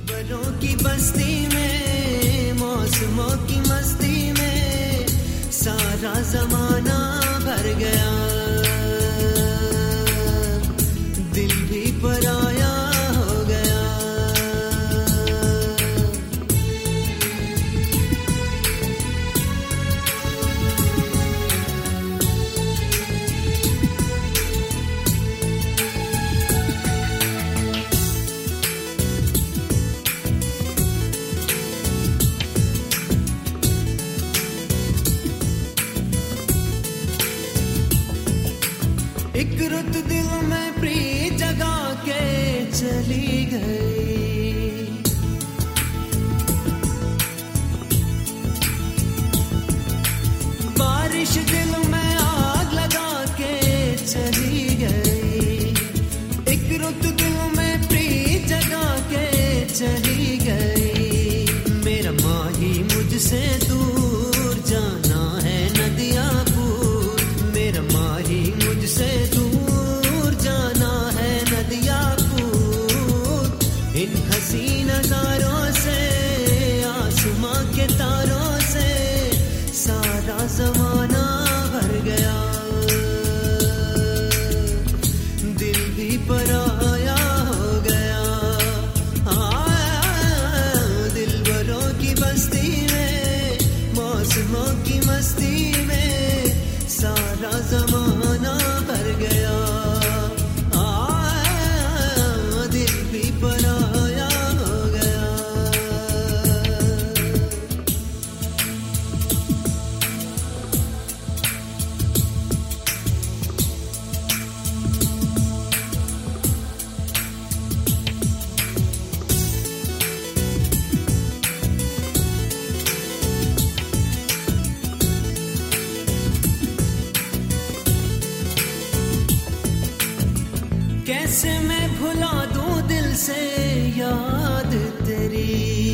दिलबरों की बस्ती में, मौसमों की मस्ती में सारा जमाना भर गया, दिल भी पराया हो गया। एक रुत दिल में प्रीत जगा के चली गई, बारिश दिल में आग लगा के चली गई। एक रुत दिल में प्रीत जगा के चली गई, मेरा माही मुझसे दूर जाना है नदियाँ पूर, मेरा माही मुझसे दूर जाना है नदियाँ पूर। इन हसी नजारों से, आसमां के तारों से सारा जमाना भर गया, दिल भी पराया हो गया। दिलबरों की बस्ती में, मौसमों की मस्ती में सारा जमाना भर गया, दिल भी पराया हो गया। कैसे मैं भुला दूं दिल से याद तेरी,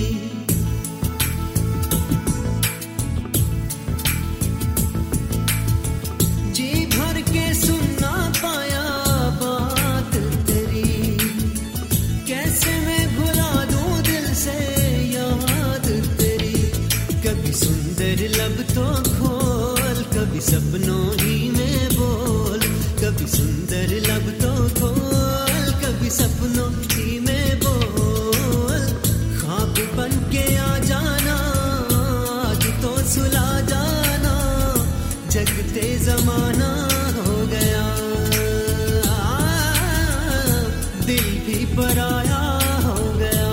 जी भर के सुनना पाया बात तेरी। कैसे मैं भुला दूं दिल से याद तेरी, कभी सुंदर लब तो खोल, कभी सपनों ही में बोल, कभी सुंदर लब तो खोल, कभी सपनों ही में बोल। ख्वाब बन के आ जाना, आज तो सुला जाना, जगते जमाना हो गया, दिल भी पराया हो गया।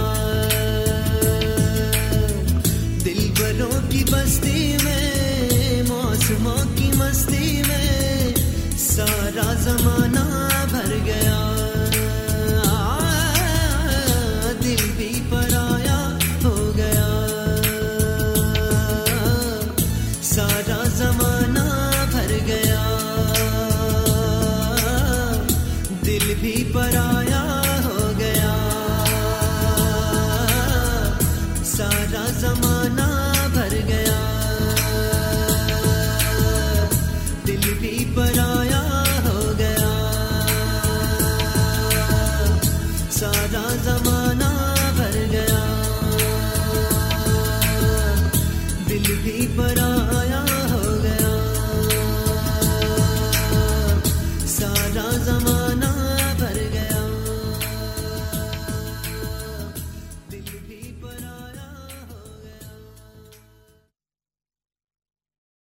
दिलबरों की बस्ती में, मौसमों की मस्ती में सारा जमाना भर गया, दिल भी पराया हो गया, सारा जमाना भर गया, दिल भी पराया हो गया, सारा जमाना भर गया, दिल भी पराया